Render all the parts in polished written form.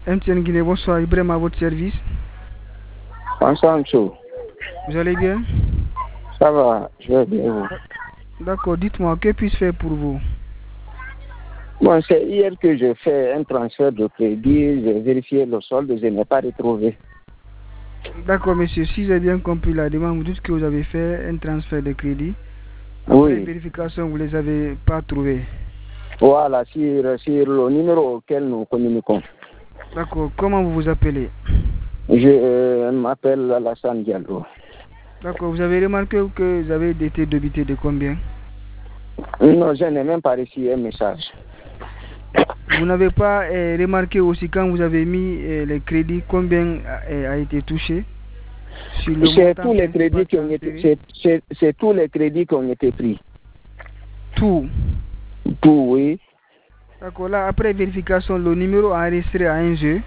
MTN Guinée, bonsoir. Ibrahim à votre service. Bonsoir, monsieur. Vous allez bien? Ça va, je vais bien. D'accord, dites-moi, que puis-je faire pour vous? Bon, c'est hier que je fais un transfert de crédit, j'ai vérifié le solde, je n'ai pas retrouvé. D'accord, monsieur, si j'ai bien compris la demande, vous dites que vous avez fait un transfert de crédit. Après Oui. vérification, vous ne les avez pas trouvés. Voilà, sur le numéro auquel nous communiquons. D'accord, comment vous vous appelez? Je m'appelle Alassane Diallo. D'accord, vous avez remarqué que vous avez été débité de combien? Non, je n'ai même pas reçu un message. Vous n'avez pas remarqué aussi quand vous avez mis les crédits, combien a été touché? C'est tous les crédits qui ont été, c'est tous les crédits qui ont été pris. Tout? Tout, oui. D'accord, là, après vérification, le numéro enregistré à un jeu?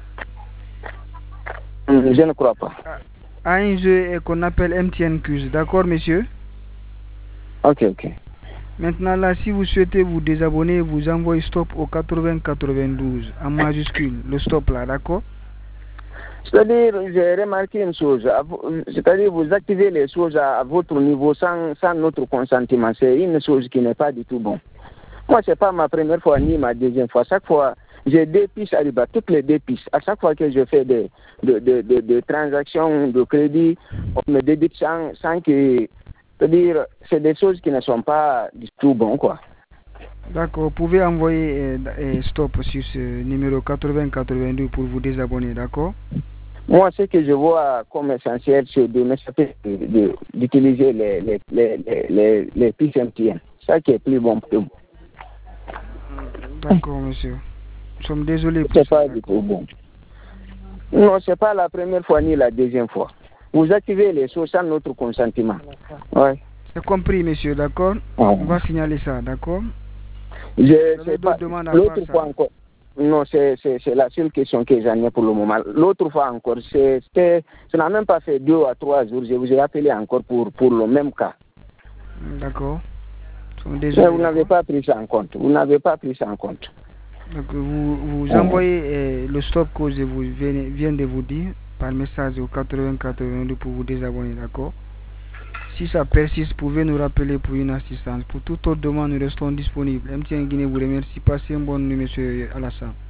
Je ne crois pas. À un jeu qu'on appelle MTN Cuse, d'accord, monsieur? Ok. Maintenant, là, si vous souhaitez vous désabonner, vous envoyez stop au 8092 en majuscule, le stop là, d'accord? C'est-à-dire, j'ai remarqué une chose, c'est-à-dire vous activez les choses à votre niveau sans notre consentement. C'est une chose qui n'est pas du tout bon. Moi, ce n'est pas ma première fois ni ma deuxième fois. Chaque fois, j'ai 2 pistes à débattre, toutes les 2 pistes. À chaque fois que je fais des transactions de crédit, on me débite sans que... C'est-à-dire, c'est des choses qui ne sont pas du tout bonnes, quoi. D'accord, vous pouvez envoyer stop sur ce numéro 8092 pour vous désabonner, d'accord? Moi, ce que je vois comme essentiel, c'est d'utiliser les pistes MTN. Ça qui est plus bon pour vous. D'accord, monsieur. Nous sommes désolés pour ça. C'est ça. pas du tout bon. Non, c'est pas la première fois ni la deuxième fois. Vous activez les choses sans notre consentement. Ouais. C'est compris, monsieur, d'accord? On va signaler ça, d'accord? Je sais pas. L'autre fois encore. Non, c'est la seule question que j'en ai pour le moment. L'autre fois encore, ça n'a même pas fait 2 à 3 jours. Je vous ai appelé encore pour le même cas. D'accord. Mais vous n'avez pas pris ça en compte. Donc vous envoyez le stop que je viens de vous dire par message au 8082 pour vous désabonner, d'accord? Si ça persiste, vous pouvez nous rappeler pour une assistance. Pour toute autre demande, nous restons disponibles. MTN Guinée vous remercie. Passez une bonne nuit, monsieur Alassane.